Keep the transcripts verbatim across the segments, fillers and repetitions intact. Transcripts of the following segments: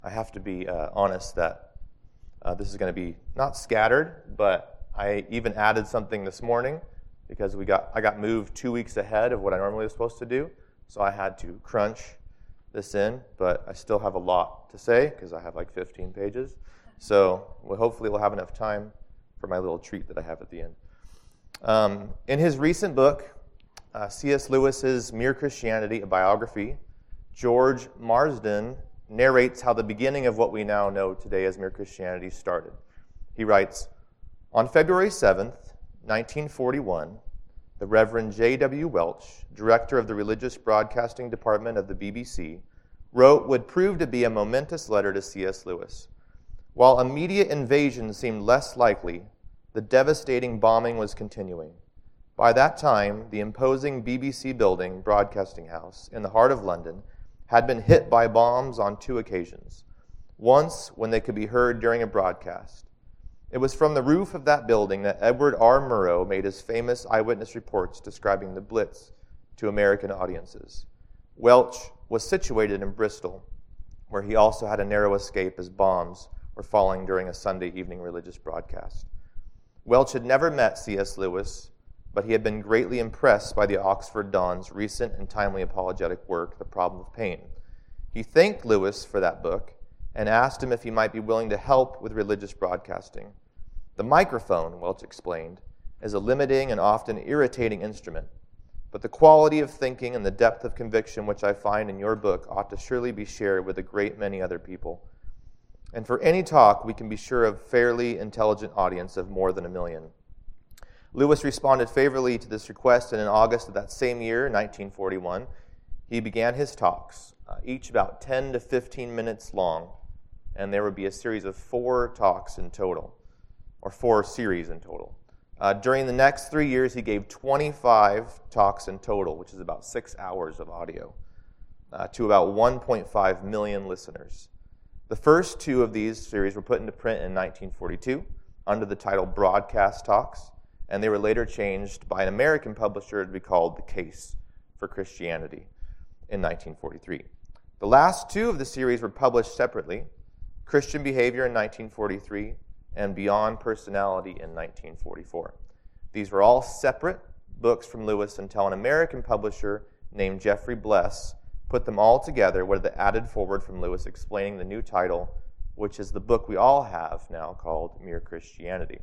I have to be uh, honest that uh, this is going to be not scattered, but I even added something this morning because we got I got moved two weeks ahead of what I normally was supposed to do, so I had to crunch this in, but I still have a lot to say because I have like fifteen pages. So well, hopefully we'll have enough time for my little treat that I have at the end. Um, in his recent book, uh, C S Lewis's Mere Christianity, a biography, George Marsden narrates how the beginning of what we now know today as Mere Christianity started. He writes, on February seventh, nineteen forty-one, the Reverend J W Welch, director of the Religious Broadcasting Department of the B B C, wrote what would prove to be a momentous letter to C S Lewis. While immediate invasion seemed less likely, the devastating bombing was continuing. By that time, the imposing B B C building, Broadcasting House, in the heart of London, had been hit by bombs on two occasions. Once, when they could be heard during a broadcast. It was from the roof of that building that Edward R. Murrow made his famous eyewitness reports describing the Blitz to American audiences. Welch was situated in Bristol, where he also had a narrow escape as bombs were falling during a Sunday evening religious broadcast. Welch had never met C S Lewis, but he had been greatly impressed by the Oxford Don's recent and timely apologetic work, The Problem of Pain. He thanked Lewis for that book and asked him if he might be willing to help with religious broadcasting. The microphone, Welch explained, is a limiting and often irritating instrument, but the quality of thinking and the depth of conviction which I find in your book ought to surely be shared with a great many other people. And for any talk, we can be sure of a fairly intelligent audience of more than a million. Lewis responded favorably to this request, and in August of that same year, nineteen forty-one, he began his talks, uh, each about ten to fifteen minutes long, and there would be a series of four talks in total, or four series in total. Uh, during the next three years, he gave twenty-five talks in total, which is about six hours of audio, uh, to about one point five million listeners. The first two of these series were put into print in nineteen forty-two under the title Broadcast Talks, and they were later changed by an American publisher to be called The Case for Christianity in nineteen forty-three. The last two of the series were published separately, Christian Behavior in nineteen forty-three and Beyond Personality in nineteen forty-four. These were all separate books from Lewis until an American publisher named Jeffrey Bless put them all together with the added forward from Lewis explaining the new title, which is the book we all have now called Mere Christianity.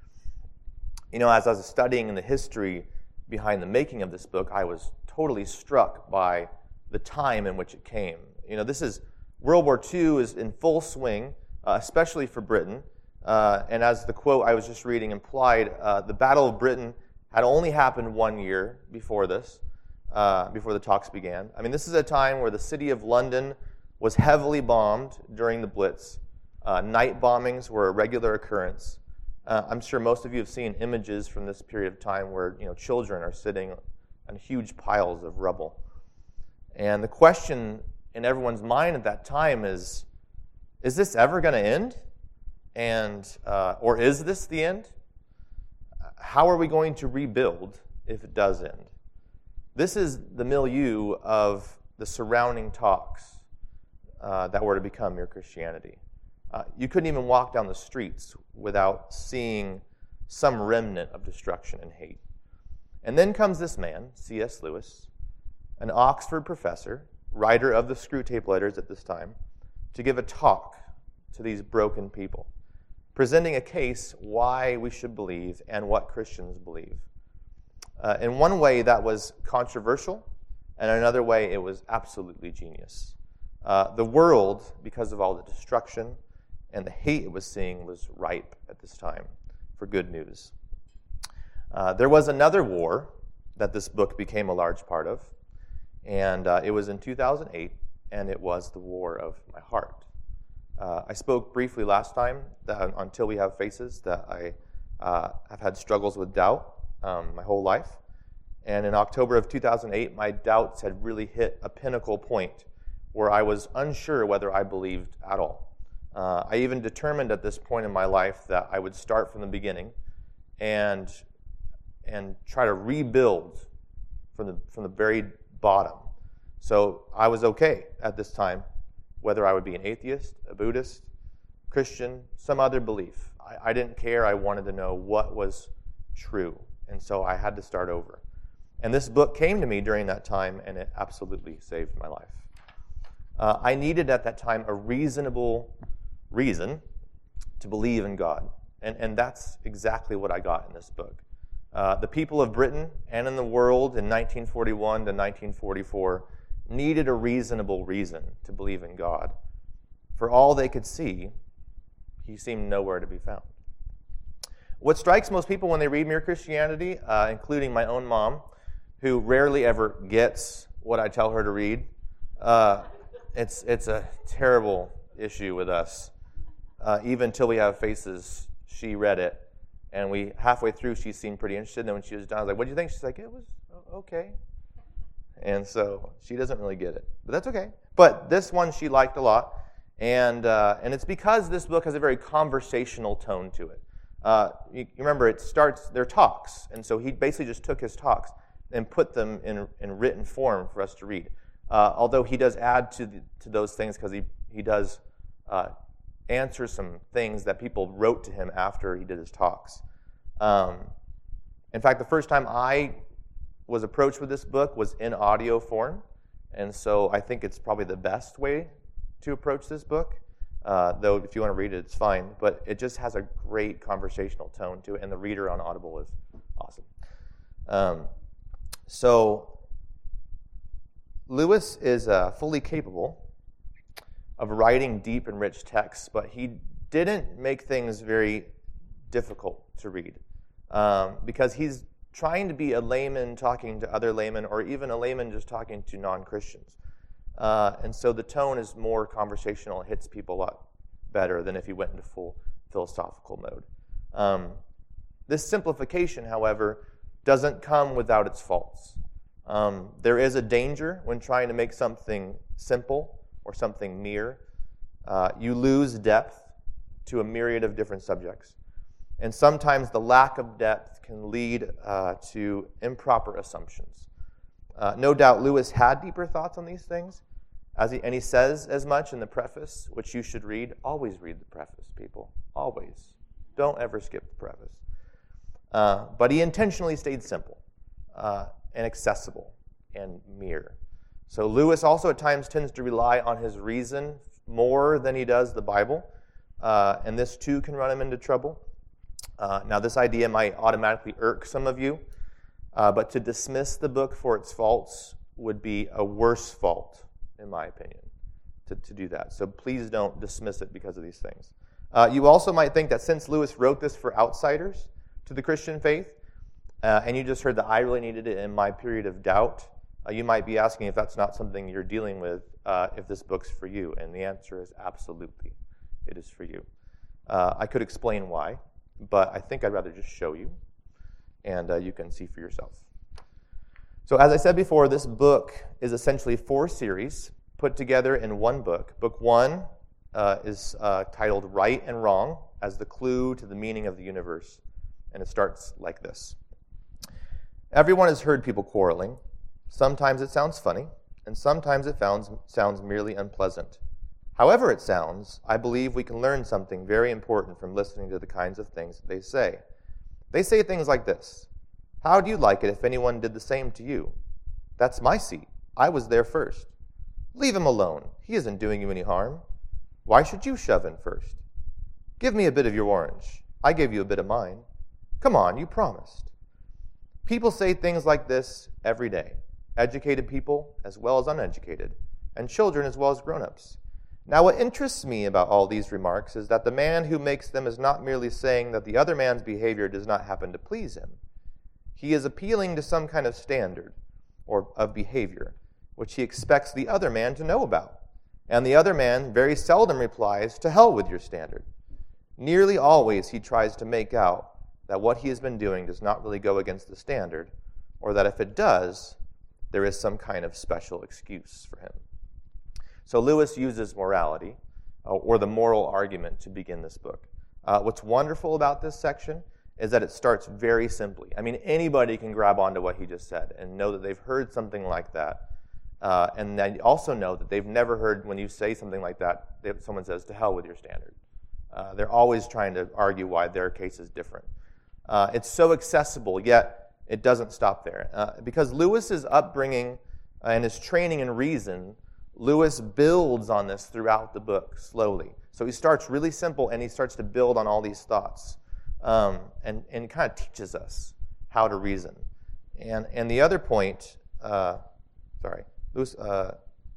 You know, as I was studying in the history behind the making of this book, I was totally struck by the time in which it came. You know, this is, World War Two is in full swing, uh, especially for Britain. Uh, and as the quote I was just reading implied, uh, the Battle of Britain had only happened one year before this, uh, before the talks began. I mean, this is a time where the city of London was heavily bombed during the Blitz. Uh, night bombings were a regular occurrence. Uh, I'm sure most of you have seen images from this period of time where, you know, children are sitting on huge piles of rubble. And the question in everyone's mind at that time is, is this ever going to end? And uh, or is this the end? How are we going to rebuild if it does end? This is the milieu of the surrounding talks uh, that were to become Mere Christianity. Uh, you couldn't even walk down the streets without seeing some remnant of destruction and hate. And then comes this man, C S Lewis, an Oxford professor, writer of the Screwtape Letters at this time, to give a talk to these broken people, presenting a case why we should believe and what Christians believe. Uh, in one way, that was controversial, and in another way, it was absolutely genius. Uh, the world, because of all the destruction and the hate it was seeing, was ripe at this time for good news. Uh, there was another war that this book became a large part of, and uh, it was in two thousand eight, and it was the war of my heart. Uh, I spoke briefly last time that until we have faces that I uh, have had struggles with doubt um, my whole life. And in October of two thousand eight, my doubts had really hit a pinnacle point where I was unsure whether I believed at all. Uh, I even determined at this point in my life that I would start from the beginning and and try to rebuild from the from the very bottom. So I was okay at this time whether I would be an atheist, a Buddhist, Christian, some other belief. I, I didn't care. I wanted to know what was true. And so I had to start over. And this book came to me during that time, and it absolutely saved my life. Uh, I needed at that time a reasonable reason to believe in God. And, and that's exactly what I got in this book. Uh, the people of Britain and in the world in nineteen forty-one to nineteen forty-four needed a reasonable reason to believe in God. For all they could see, he seemed nowhere to be found. What strikes most people when they read Mere Christianity, uh, including my own mom, who rarely ever gets what I tell her to read, uh, it's it's a terrible issue with us. Uh, even till we have faces, she read it, and we halfway through she seemed pretty interested. And then when she was done, I was like, "What do you think?" She's like, "It was okay." And so she doesn't really get it, but that's okay. But this one she liked a lot, and uh, and it's because this book has a very conversational tone to it. Uh, you, you remember, it starts, they're talks, and so he basically just took his talks and put them in in written form for us to read. Uh, although he does add to the, to those things because he he does uh, answer some things that people wrote to him after he did his talks. Um, in fact, the first time I was approached with this book was in audio form, and so I think it's probably the best way to approach this book. Uh, though if you want to read it, it's fine. But it just has a great conversational tone to it, and the reader on Audible is awesome. Um, so Lewis is uh, fully capable of writing deep and rich texts, but he didn't make things very difficult to read um, because he's trying to be a layman talking to other laymen, or even a layman just talking to non-Christians. Uh, and so the tone is more conversational. It hits people a lot better than if he went into full philosophical mode. Um, this simplification, however, doesn't come without its faults. Um, there is a danger when trying to make something simple or something mere. Uh, you lose depth to a myriad of different subjects. And sometimes the lack of depth can lead uh, to improper assumptions. Uh, no doubt Lewis had deeper thoughts on these things, as he, and he says as much in the preface, which you should read. Always read the preface, people. Always. Don't ever skip the preface. Uh, but he intentionally stayed simple uh, and accessible and mere. So Lewis also at times tends to rely on his reason more than he does the Bible, uh, and this too can run him into trouble. Uh, now this idea might automatically irk some of you, uh, but to dismiss the book for its faults would be a worse fault, in my opinion, to, to do that. So please don't dismiss it because of these things. Uh, you also might think that since Lewis wrote this for outsiders to the Christian faith, uh, and you just heard that I really needed it in my period of doubt, uh, you might be asking if that's not something you're dealing with, uh, if this book's for you. And the answer is absolutely, it is for you. Uh, I could explain why, but I think I'd rather just show you, and uh, you can see for yourself. So as I said before, this book is essentially four series put together in one book. Book one uh, is uh, titled Right and Wrong, as the clue to the meaning of the universe. And it starts like this. Everyone has heard people quarreling. Sometimes it sounds funny, and sometimes it sounds, sounds merely unpleasant. However it sounds, I believe we can learn something very important from listening to the kinds of things that they say. They say things like this. How do you like it if anyone did the same to you? That's my seat. I was there first. Leave him alone. He isn't doing you any harm. Why should you shove in first? Give me a bit of your orange. I gave you a bit of mine. Come on, you promised. People say things like this every day. Educated people as well as uneducated, and children as well as grown-ups. Now, what interests me about all these remarks is that the man who makes them is not merely saying that the other man's behavior does not happen to please him. He is appealing to some kind of standard or of behavior, which he expects the other man to know about. And the other man very seldom replies, to hell with your standard. Nearly always he tries to make out that what he has been doing does not really go against the standard, or that if it does, there is some kind of special excuse for him. So Lewis uses morality, uh, or the moral argument, to begin this book. Uh, what's wonderful about this section is that it starts very simply. I mean, anybody can grab onto what he just said and know that they've heard something like that Uh, and then also know that they've never heard when you say something like that, they, someone says, to hell with your standard. Uh, they're always trying to argue why their case is different. Uh, it's so accessible, yet it doesn't stop there. Uh, because Lewis's upbringing and his training in reason, Lewis builds on this throughout the book slowly. So he starts really simple, and he starts to build on all these thoughts, um, and, and kind of teaches us how to reason. And, and the other point, uh, sorry, Lewis, uh,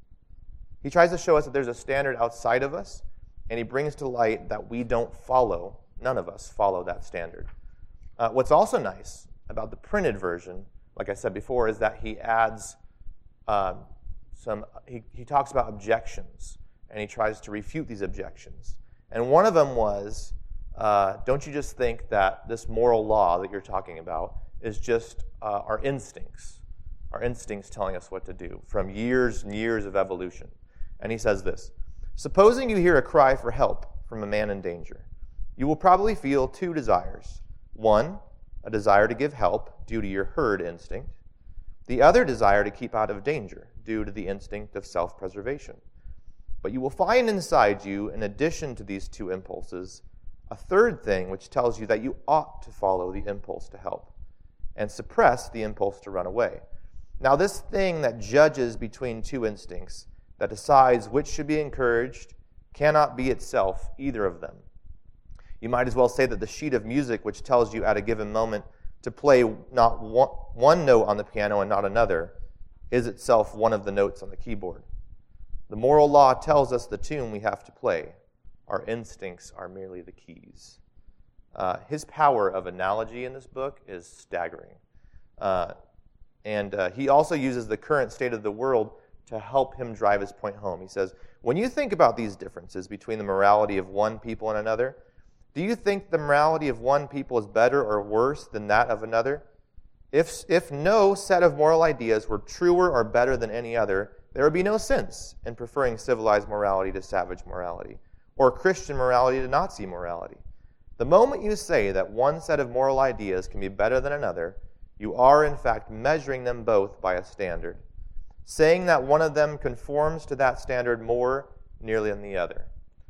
he tries to show us that there's a standard outside of us, and he brings to light that we don't follow, none of us follow that standard. Uh, what's also nice about the printed version, like I said before, is that he adds uh, some, he, he talks about objections, and he tries to refute these objections. And one of them was, uh, don't you just think that this moral law that you're talking about is just uh, our instincts, our instincts telling us what to do from years and years of evolution. And he says this, supposing you hear a cry for help from a man in danger, you will probably feel two desires. One, a desire to give help due to your herd instinct. The other desire to keep out of danger due to the instinct of self-preservation. But you will find inside you, in addition to these two impulses, a third thing which tells you that you ought to follow the impulse to help and suppress the impulse to run away. Now, this thing that judges between two instincts, that decides which should be encouraged, cannot be itself either of them. You might as well say that the sheet of music which tells you at a given moment to play not one, one note on the piano and not another is itself one of the notes on the keyboard. The moral law tells us the tune we have to play. Our instincts are merely the keys. Uh, his power of analogy in this book is staggering. Uh, and uh, he also uses the current state of the world to help him drive his point home. He says, when you think about these differences between the morality of one people and another, do you think the morality of one people is better or worse than that of another? If, if no set of moral ideas were truer or better than any other, there would be no sense in preferring civilized morality to savage morality, or Christian morality to Nazi morality. The moment you say that one set of moral ideas can be better than another, you are in fact measuring them both by a standard, saying that one of them conforms to that standard more nearly than the other.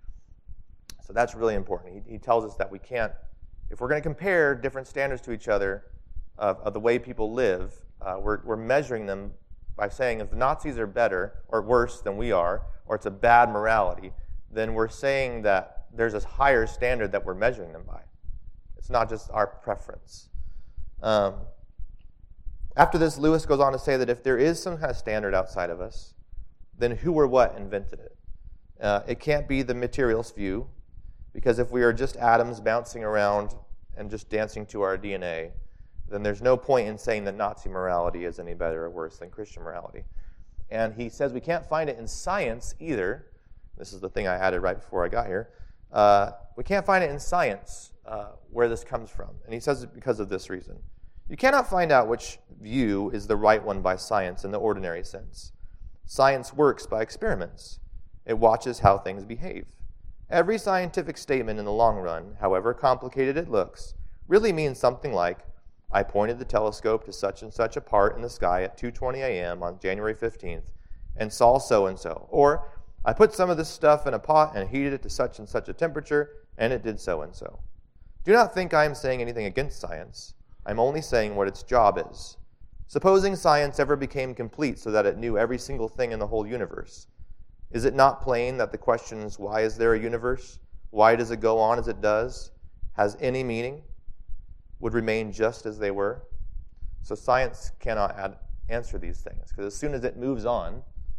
So that's really important. He, he tells us that we can't, if we're going to compare different standards to each other of, of the way people live, uh, we're, we're measuring them by saying if the Nazis are better or worse than we are, or it's a bad morality, then we're saying that there's a higher standard that we're measuring them by. It's not just our preference. Um, after this, Lewis goes on to say that if there is some kind of standard outside of us, then who or what invented it? Uh, it can't be the materialist view, because if we are just atoms bouncing around and just dancing to our D N A, then there's no point in saying that Nazi morality is any better or worse than Christian morality. And he says we can't find it in science either. This is the thing I added right before I got here. Uh, we can't find it in science uh, where this comes from. And he says it because of this reason. You cannot find out which view is the right one by science in the ordinary sense. Science works by experiments. It watches how things behave. Every scientific statement in the long run, however complicated it looks, really means something like, I pointed the telescope to such and such a part in the sky at two twenty a.m. on January fifteenth and saw so-and-so. Or, I put some of this stuff in a pot and heated it to such and such a temperature, and it did so-and-so. Do not think I am saying anything against science. I'm only saying what its job is. Supposing science ever became complete so that it knew every single thing in the whole universe, is it not plain that the questions, why is there a universe? Why does it go on as it does? Has any meaning? Would remain just as they were? So science cannot add, answer these things, because as soon as it moves on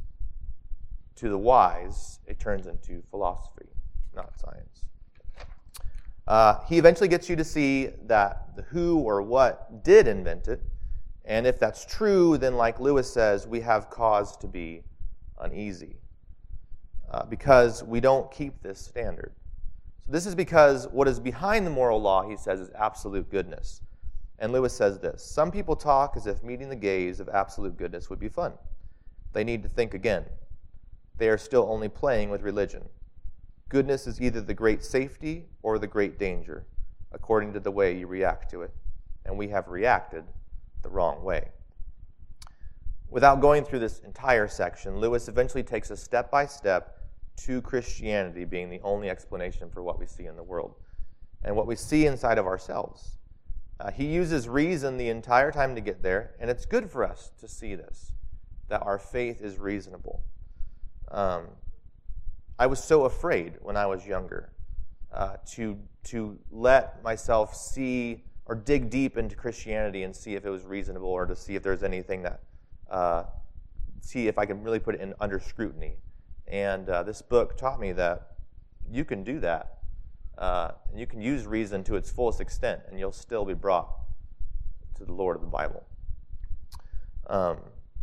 to the whys, it turns into philosophy, not science. Uh, he eventually gets you to see that the who or what did invent it, and if that's true, then like Lewis says, we have cause to be uneasy uh, because we don't keep this standard. So this is because what is behind the moral law, he says, is absolute goodness. And Lewis says this, some people talk as if meeting the gaze of absolute goodness would be fun. They need to think again. They are still only playing with religion. Goodness is either the great safety or the great danger, according to the way you react to it. And we have reacted the wrong way. without going through this entire section, Lewis eventually takes us step by step to Christianity being the only explanation for what we see in the world and what we see inside of ourselves. Uh, he uses reason the entire time to get there, and it's good for us to see this, that our faith is reasonable. Um, I was so afraid when I was younger uh, to, to let myself see or dig deep into Christianity and see if it was reasonable, or to see if there's anything that, uh, see if I can really put it in under scrutiny. And uh, this book taught me that you can do that. Uh, and you can use reason to its fullest extent, and you'll still be brought to the Lord of the Bible. Um,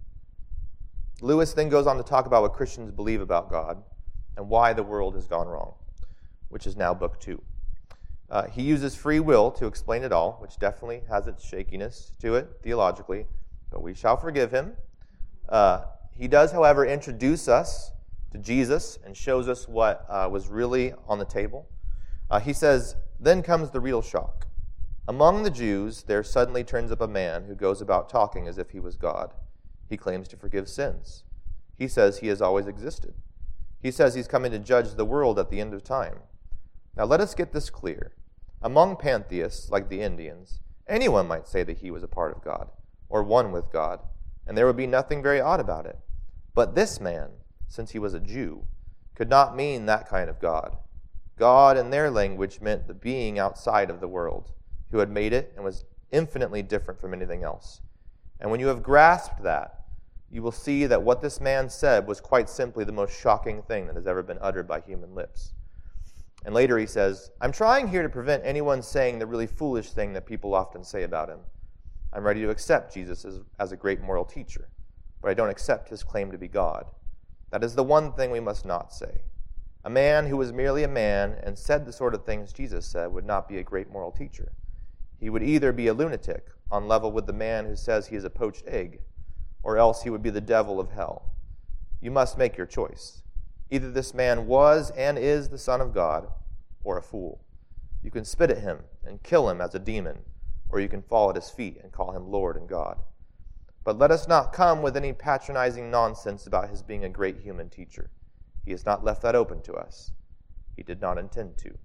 Lewis then goes on to talk about what Christians believe about God and why the world has gone wrong, which is now book two. Uh, he uses free will to explain it all, which definitely has its shakiness to it theologically, but we shall forgive him. Uh, he does, however, introduce us to Jesus and shows us what uh, was really on the table. Uh, he says, then comes the real shock. Among the Jews, there suddenly turns up a man who goes about talking as if he was God. He claims to forgive sins. He says he has always existed. He says he's coming to judge the world at the end of time. Now let us get this clear. Among pantheists, like the Indians, anyone might say that he was a part of God, or one with God, and there would be nothing very odd about it. But this man, since he was a Jew, could not mean that kind of God. God, in their language, meant the being outside of the world, who had made it and was infinitely different from anything else. And when you have grasped that, you will see that what this man said was quite simply the most shocking thing that has ever been uttered by human lips. And later he says, I'm trying here to prevent anyone saying the really foolish thing that people often say about him. I'm ready to accept Jesus as, as a great moral teacher, but I don't accept his claim to be God. That is the one thing we must not say. A man who was merely a man and said the sort of things Jesus said would not be a great moral teacher. He would either be a lunatic on level with the man who says he is a poached egg, or else he would be the devil of hell. You must make your choice. Either this man was and is the Son of God, or a fool. You can spit at him and kill him as a demon, or you can fall at his feet and call him Lord and God. But let us not come with any patronizing nonsense about his being a great human teacher. He has not left that open to us. He did not intend to.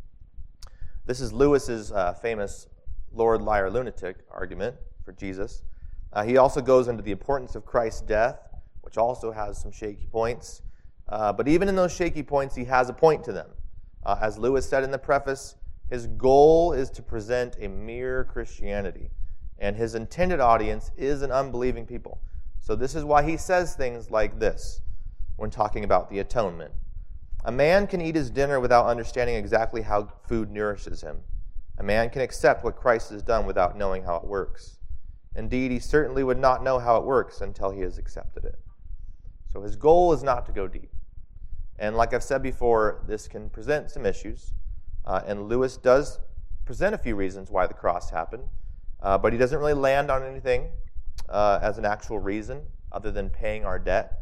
This is Lewis's uh, famous Lord, liar, lunatic argument for Jesus. Uh, he also goes into the importance of Christ's death, which also has some shaky points. Uh, but even in those shaky points, he has a point to them. Uh, as Lewis said in the preface, his goal is to present a mere Christianity, and his intended audience is an unbelieving people. So this is why he says things like this when talking about the atonement. A man can eat his dinner without understanding exactly how food nourishes him. A man can accept what Christ has done without knowing how it works. Indeed, he certainly would not know how it works until he has accepted it. So his goal is not to go deep. And like I've said before, this can present some issues. Uh, and Lewis does present a few reasons why the cross happened. Uh, but he doesn't really land on anything uh, as an actual reason other than paying our debt.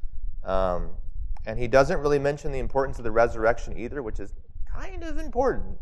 Um, and he doesn't really mention the importance of the resurrection either, which is kind of important.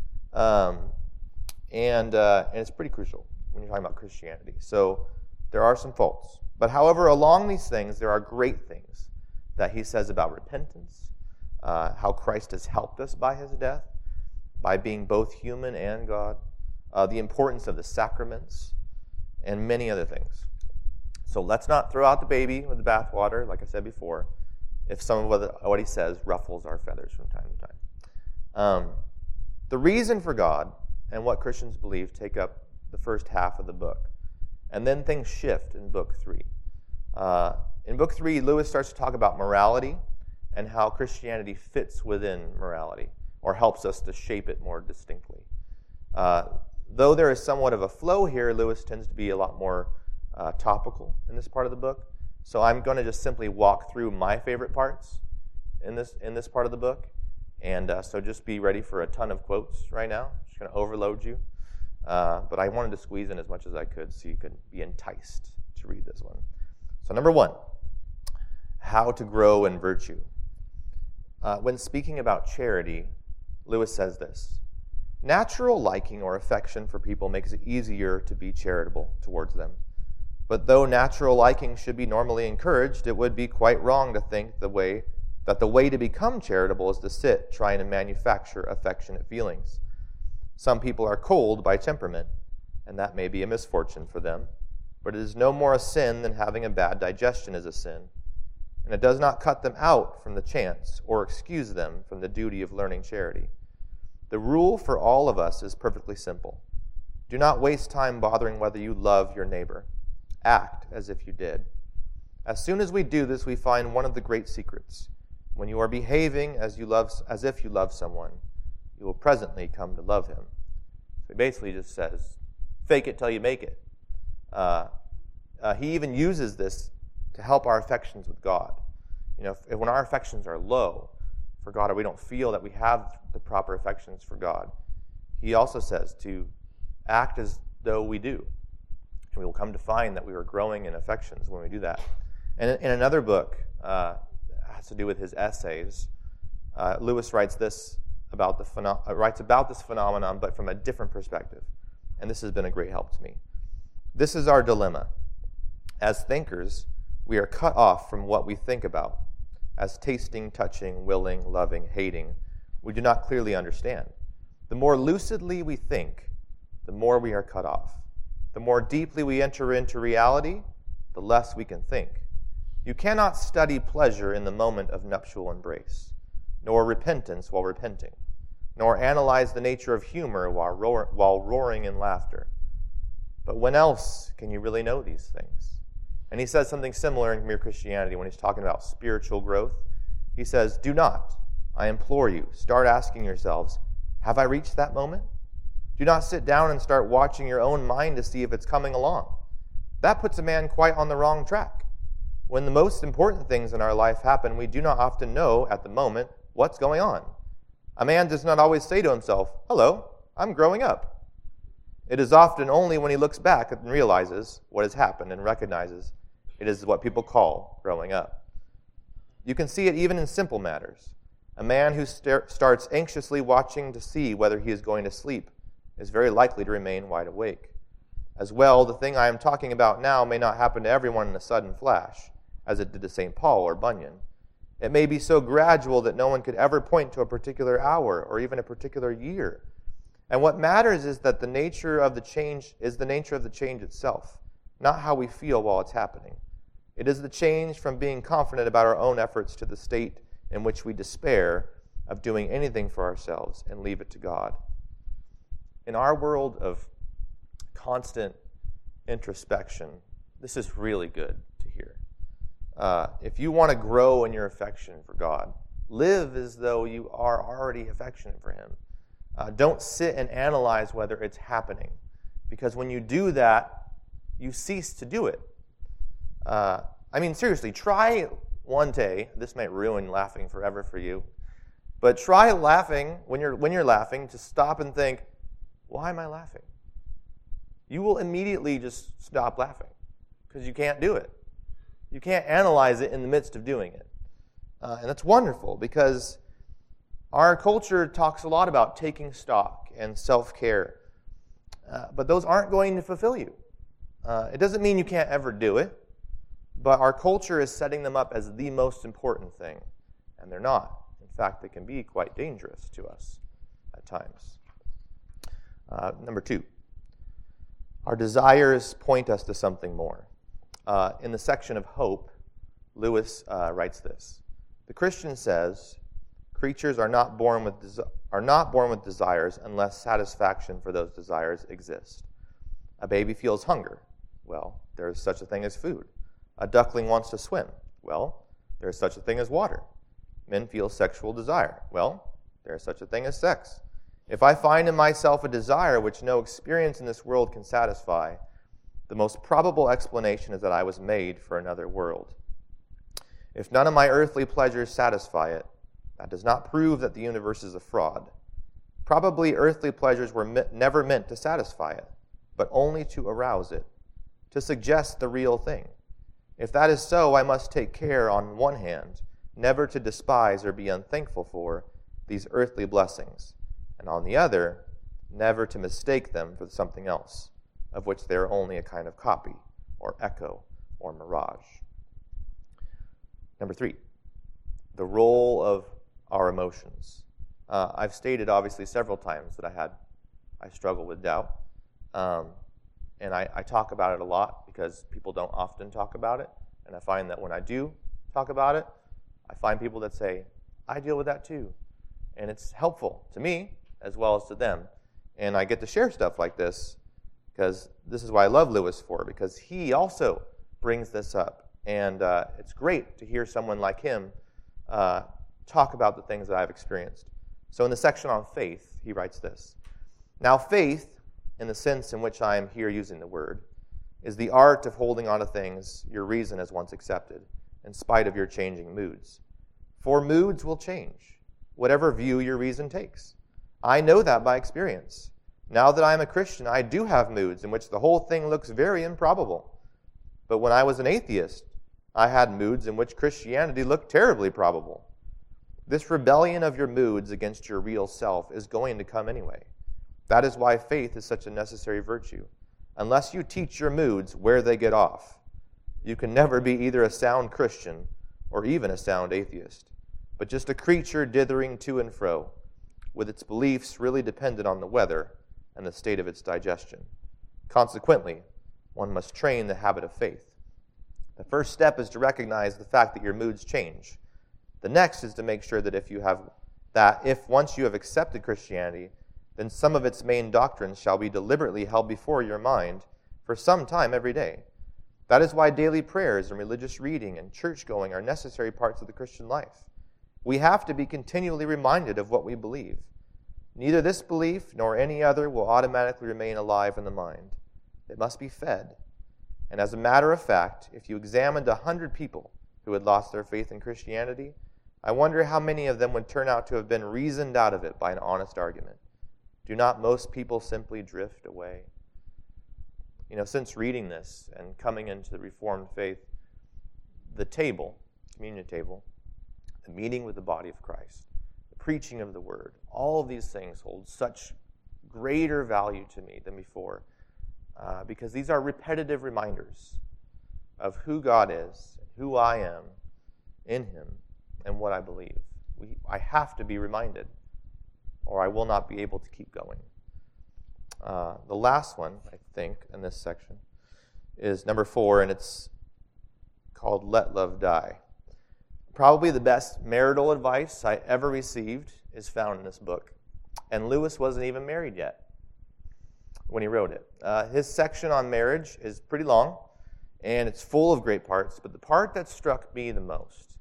Um, and, uh, and it's pretty crucial when you're talking about Christianity. So there are some faults. But however, along these things, there are great things that he says about repentance, uh, how Christ has helped us by his death, by being both human and God, uh, the importance of the sacraments, and many other things. So let's not throw out the baby with the bathwater, like I said before, if some of what, what he says ruffles our feathers from time to time. Um, the reason for God and what Christians believe take up the first half of the book. And then things shift in book three. Uh, in book three, Lewis starts to talk about morality and how Christianity fits within morality, or helps us to shape it more distinctly. Uh, though there is somewhat of a flow here, Lewis tends to be a lot more uh, topical in this part of the book. So I'm going to just simply walk through my favorite parts in this in this part of the book. And uh, so just be ready for a ton of quotes right now. I'm just going to overload you. Uh, but I wanted to squeeze in as much as I could so you could be enticed to read this one. So number one, how to grow in virtue. Uh, when speaking about charity, Lewis says this: natural liking or affection for people makes it easier to be charitable towards them. But though natural liking should be normally encouraged, it would be quite wrong to think the way that the way to become charitable is to sit trying to manufacture affectionate feelings. Some people are cold by temperament, and that may be a misfortune for them, but it is no more a sin than having a bad digestion is a sin, and it does not cut them out from the chance or excuse them from the duty of learning charity. The rule for all of us is perfectly simple. Do not waste time bothering whether you love your neighbor. Act as if you did. As soon as we do this, we find one of the great secrets. When you are behaving as you love, as if you love someone, you will presently come to love him. So he basically just says, fake it till you make it. Uh, uh, he even uses this to help our affections with God. You know, if, when our affections are low for God, or we don't feel that we have the proper affections for God, he also says to act as though we do. And we will come to find that we are growing in affections when we do that. And in another book, uh, that has to do with his essays, uh, Lewis writes this about the pheno- uh, writes about this phenomenon, but from a different perspective. And this has been a great help to me. This is our dilemma. As thinkers, we are cut off from what we think about. As tasting, touching, willing, loving, hating, we do not clearly understand. The more lucidly we think, the more we are cut off. The more deeply we enter into reality, the less we can think. You cannot study pleasure in the moment of nuptial embrace, nor repentance while repenting, nor analyze the nature of humor while, roar, while roaring in laughter. But when else can you really know these things? And he says something similar in Mere Christianity when he's talking about spiritual growth. He says, do not, I implore you, start asking yourselves, have I reached that moment? Do not sit down and start watching your own mind to see if it's coming along. That puts a man quite on the wrong track. When the most important things in our life happen, we do not often know at the moment what's going on. A man does not always say to himself, hello, I'm growing up. It is often only when he looks back and realizes what has happened and recognizes it is what people call growing up. You can see it even in simple matters. A man who st- starts anxiously watching to see whether he is going to sleep is very likely to remain wide awake. As well, the thing I am talking about now may not happen to everyone in a sudden flash, as it did to Saint Paul or Bunyan. It may be so gradual that no one could ever point to a particular hour or even a particular year. And what matters is that the nature of the change is the nature of the change itself, not how we feel while it's happening. It is the change from being confident about our own efforts to the state in which we despair of doing anything for ourselves and leave it to God. In our world of constant introspection, this is really good to hear. Uh, if you want to grow in your affection for God, live as though you are already affectionate for him. Uh, don't sit and analyze whether it's happening, because when you do that, you cease to do it. Uh, I mean, seriously, try one day. This might ruin laughing forever for you, but try laughing when you're when you're laughing to stop and think, why am I laughing? You will immediately just stop laughing because you can't do it. You can't analyze it in the midst of doing it. Uh, and that's wonderful because our culture talks a lot about taking stock and self-care, uh, but those aren't going to fulfill you. Uh, it doesn't mean you can't ever do it, but our culture is setting them up as the most important thing, and they're not. In fact, they can be quite dangerous to us at times. Uh, number two, our desires point us to something more. Uh, in the section of hope, Lewis uh, writes this. The Christian says, creatures are not born with desi- are not born with desires unless satisfaction for those desires exists. A baby feels hunger. Well, there is such a thing as food. A duckling wants to swim. Well, there is such a thing as water. Men feel sexual desire. Well, there is such a thing as sex. If I find in myself a desire which no experience in this world can satisfy, the most probable explanation is that I was made for another world. If none of my earthly pleasures satisfy it, that does not prove that the universe is a fraud. Probably earthly pleasures were me- never meant to satisfy it, but only to arouse it, to suggest the real thing. If that is so, I must take care, on one hand, never to despise or be unthankful for these earthly blessings, and on the other, never to mistake them for something else, of which they are only a kind of copy, or echo or mirage. Number three, the role of our emotions. Uh, I've stated obviously several times that I had, I struggle with doubt. Um, and I, I talk about it a lot because people don't often talk about it. And I find that when I do talk about it, I find people that say, I deal with that too. And it's helpful to me as well as to them. And I get to share stuff like this because this is why I love Lewis for, because he also brings this up. And uh, it's great to hear someone like him uh, talk about the things that I've experienced. So in the section on faith, he writes this. Now faith, in the sense in which I am here using the word, is the art of holding on to things your reason has once accepted, in spite of your changing moods. For moods will change, whatever view your reason takes. I know that by experience. Now that I am a Christian, I do have moods in which the whole thing looks very improbable. But when I was an atheist, I had moods in which Christianity looked terribly probable. This rebellion of your moods against your real self is going to come anyway. That is why faith is such a necessary virtue. Unless you teach your moods where they get off, you can never be either a sound Christian or even a sound atheist, but just a creature dithering to and fro, with its beliefs really dependent on the weather and the state of its digestion. Consequently, one must train the habit of faith. The first step is to recognize the fact that your moods change. The next is to make sure that if you have that if once you have accepted Christianity, then some of its main doctrines shall be deliberately held before your mind for some time every day. That is why daily prayers and religious reading and church-going are necessary parts of the Christian life. We have to be continually reminded of what we believe. Neither this belief nor any other will automatically remain alive in the mind. It must be fed. And as a matter of fact, if you examined a hundred people who had lost their faith in Christianity, I wonder how many of them would turn out to have been reasoned out of it by an honest argument. Do not most people simply drift away? You know, since reading this and coming into the Reformed faith, the table, communion table, the meeting with the body of Christ, the preaching of the word, all of these things hold such greater value to me than before uh, because these are repetitive reminders of who God is, who I am in Him, and what I believe. We, I have to be reminded, or I will not be able to keep going. Uh, the last one, I think, in this section is number four, and it's called Let Love Die. Probably the best marital advice I ever received is found in this book. And Lewis wasn't even married yet when he wrote it. Uh, his section on marriage is pretty long, and it's full of great parts, but the part that struck me the most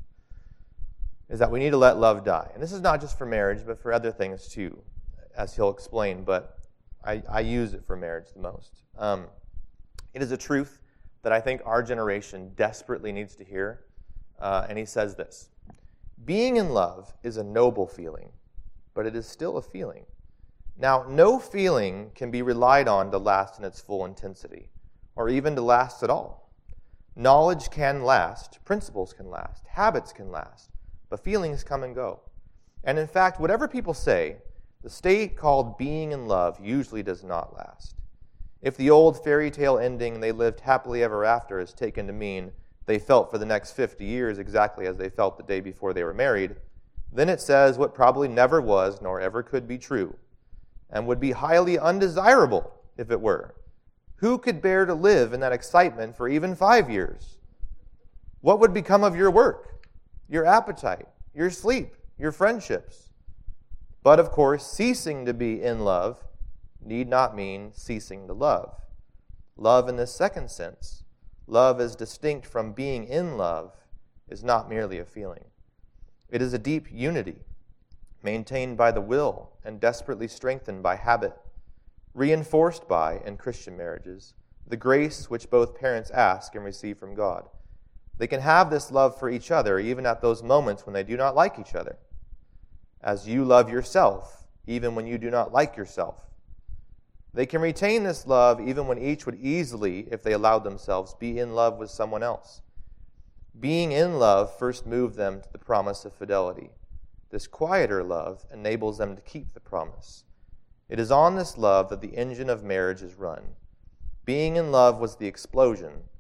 is that we need to let love die. And this is not just for marriage, but for other things too, as he'll explain, but I, I use it for marriage the most. Um, it is a truth that I think our generation desperately needs to hear, uh, and he says this: being in love is a noble feeling, but it is still a feeling. Now, no feeling can be relied on to last in its full intensity, or even to last at all. Knowledge can last, principles can last, habits can last, but feelings come and go. And in fact, whatever people say, the state called being in love usually does not last. If the old fairy tale ending, they lived happily ever after, is taken to mean they felt for the next fifty years exactly as they felt the day before they were married, then it says what probably never was nor ever could be true, and would be highly undesirable if it were. Who could bear to live in that excitement for even five years? What would become of your work, your appetite, your sleep, your friendships? But of course, ceasing to be in love need not mean ceasing to love. Love in this second sense, love as distinct from being in love, is not merely a feeling. It is a deep unity, maintained by the will and desperately strengthened by habit, reinforced by, in Christian marriages, the grace which both parents ask and receive from God. They can have this love for each other even at those moments when they do not like each other, as you love yourself even when you do not like yourself. They can retain this love even when each would easily, if they allowed themselves, be in love with someone else. Being in love first moved them to the promise of fidelity. This quieter love enables them to keep the promise. It is on this love that the engine of marriage is run. Being in love was the explosion,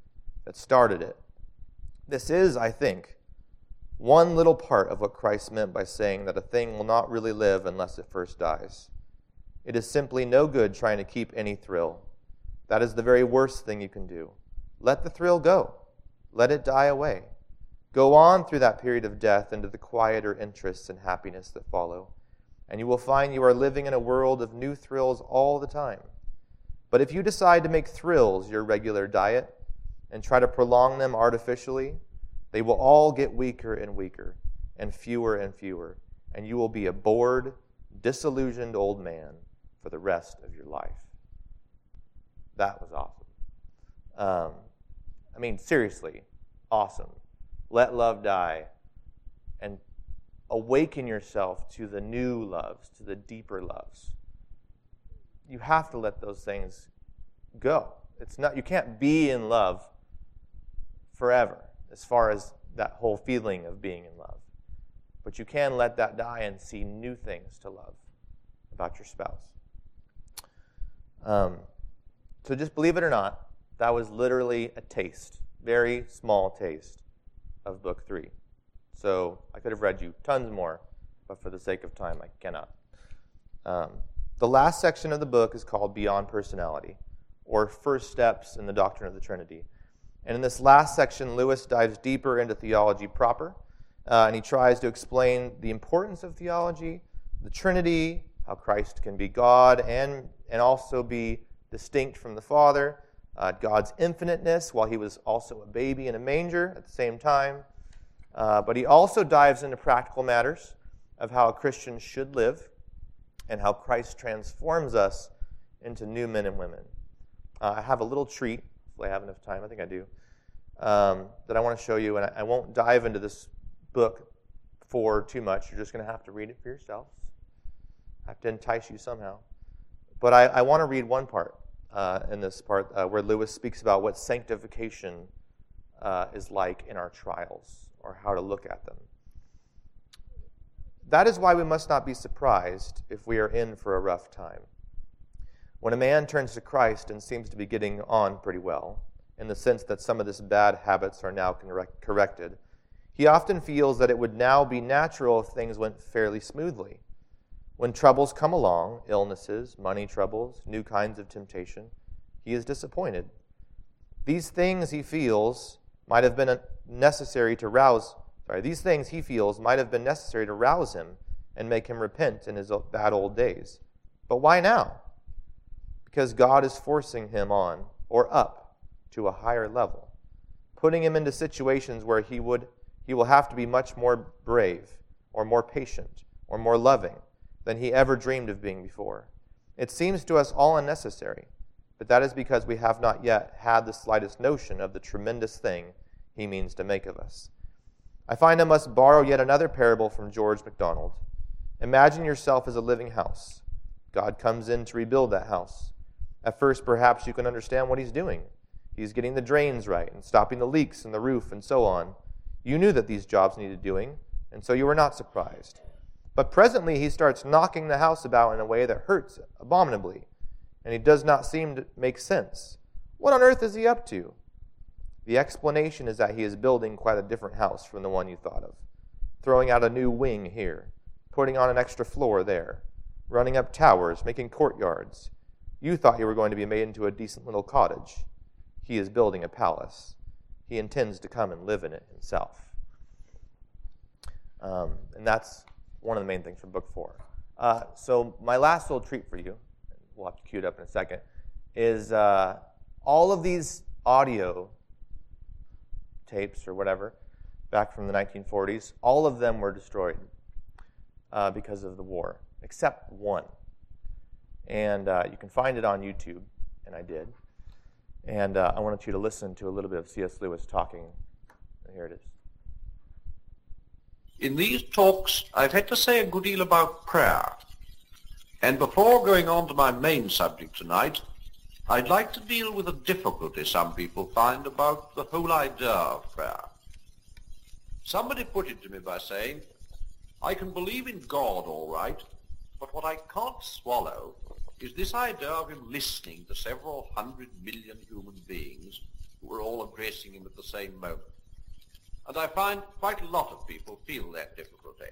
that started it. This is, I think, one little part of what Christ meant by saying that a thing will not really live unless it first dies. It is simply no good trying to keep any thrill. That is the very worst thing you can do. Let the thrill go. Let it die away. Go on through that period of death into the quieter interests and happiness that follow, and you will find you are living in a world of new thrills all the time. But if you decide to make thrills your regular diet and try to prolong them artificially, they will all get weaker and weaker and fewer and fewer, and you will be a bored, disillusioned old man for the rest of your life. That was awesome. Um, I mean, seriously, awesome. Let love die and awaken yourself to the new loves, to the deeper loves. You have to let those things go. It's not, you can't be in love forever as far as that whole feeling of being in love. But you can let that die and see new things to love about your spouse. Um, so just believe it or not, that was literally a taste, very small taste of book three. So I could have read you tons more, but for the sake of time, I cannot. Um, the last section of the book is called Beyond Personality, or First Steps in the Doctrine of the Trinity. And in this last section, Lewis dives deeper into theology proper, uh, and he tries to explain the importance of theology, the Trinity, how Christ can be God and, and also be distinct from the Father, uh, God's infiniteness while he was also a baby in a manger at the same time. Uh, but he also dives into practical matters of how a Christian should live and how Christ transforms us into new men and women. Uh, I have a little treat, hopefully I have enough time, I think I do, um, that I want to show you, and I, I won't dive into this book for too much. You're just going to have to read it for yourselves. I have to entice you somehow. But I, I want to read one part uh, in this part uh, where Lewis speaks about what sanctification uh, is like in our trials, or how to look at them. That is why we must not be surprised if we are in for a rough time. When a man turns to Christ and seems to be getting on pretty well, in the sense that some of his bad habits are now correct, corrected, he often feels that it would now be natural if things went fairly smoothly. When troubles come along, illnesses, money troubles, new kinds of temptation, he is disappointed. These things he feels might have been necessary to rouse, sorry, these things he feels might have been necessary to rouse him and make him repent in his bad old days. But why now? Because God is forcing him on, or up, to a higher level, putting him into situations where he would he will have to be much more brave, or more patient, or more loving than he ever dreamed of being before. It seems to us all unnecessary, but that is because we have not yet had the slightest notion of the tremendous thing he means to make of us. I find I must borrow yet another parable from George MacDonald. Imagine yourself as a living house. God comes in to rebuild that house. At first, perhaps you can understand what he's doing. He's getting the drains right and stopping the leaks in the roof and so on. You knew that these jobs needed doing, and so you were not surprised. But presently he starts knocking the house about in a way that hurts abominably, and he does not seem to make sense. What on earth is he up to? The explanation is that he is building quite a different house from the one you thought of, throwing out a new wing here, putting on an extra floor there, running up towers, making courtyards. You thought you were going to be made into a decent little cottage. He is building a palace. He intends to come and live in it himself. Um, and that's one of the main things from book four. Uh, so my last little treat for you, we'll have to cue it up in a second, is uh, all of these audio tapes or whatever, back from the nineteen forties, all of them were destroyed uh, because of the war, except one. And uh, you can find it on YouTube, and I did. And uh, I wanted you to listen to a little bit of C S Lewis talking. Here it is. In these talks, I've had to say a good deal about prayer. And before going on to my main subject tonight, I'd like to deal with a difficulty some people find about the whole idea of prayer. Somebody put it to me by saying, I can believe in God all right, but what I can't swallow is this idea of him listening to several hundred million human beings who are all addressing him at the same moment. And I find quite a lot of people feel that difficulty.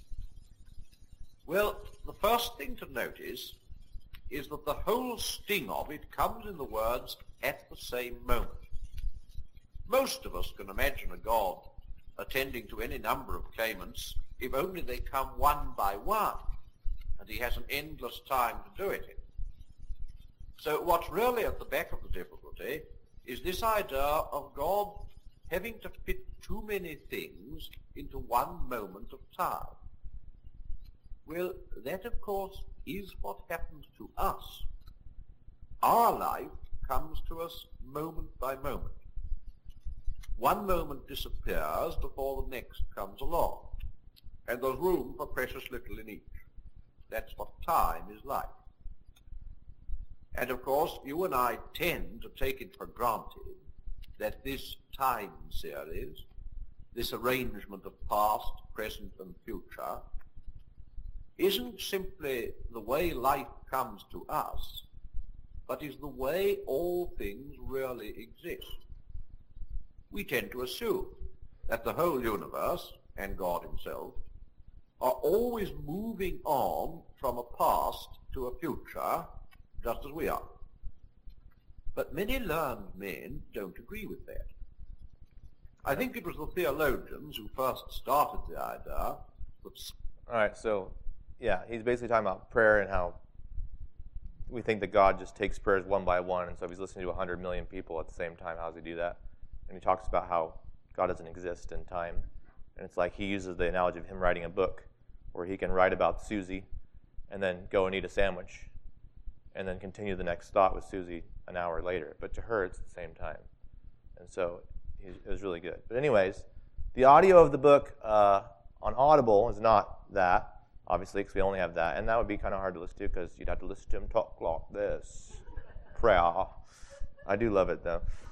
Well, the first thing to notice is that the whole sting of it comes in the words, at the same moment. Most of us can imagine a God attending to any number of claimants if only they come one by one, and he has an endless time to do it in. So what's really at the back of the difficulty is this idea of God having to fit too many things into one moment of time. Well, that, of course, is what happens to us. Our life comes to us moment by moment. One moment disappears before the next comes along, and there's room for precious little in each. That's what time is like. And, of course, you and I tend to take it for granted that this time series, this arrangement of past, present, and future, isn't simply the way life comes to us, but is the way all things really exist. We tend to assume that the whole universe, and God himself, are always moving on from a past to a future, just as we are. But many learned men don't agree with that. I think it was the theologians who first started the idea that... All right, so, yeah, he's basically talking about prayer and how we think that God just takes prayers one by one, and so if he's listening to one hundred million people at the same time, how does he do that? And he talks about how God doesn't exist in time. And it's like he uses the analogy of him writing a book where he can write about Susie and then go and eat a sandwich and then continue the next thought with Susie an hour later. But to her, it's the same time. And so he, it was really good. But anyways, the audio of the book uh, on Audible is not that, obviously, because we only have that. And that would be kind of hard to listen to because you'd have to listen to him talk like this. Prayer. I do love it, though.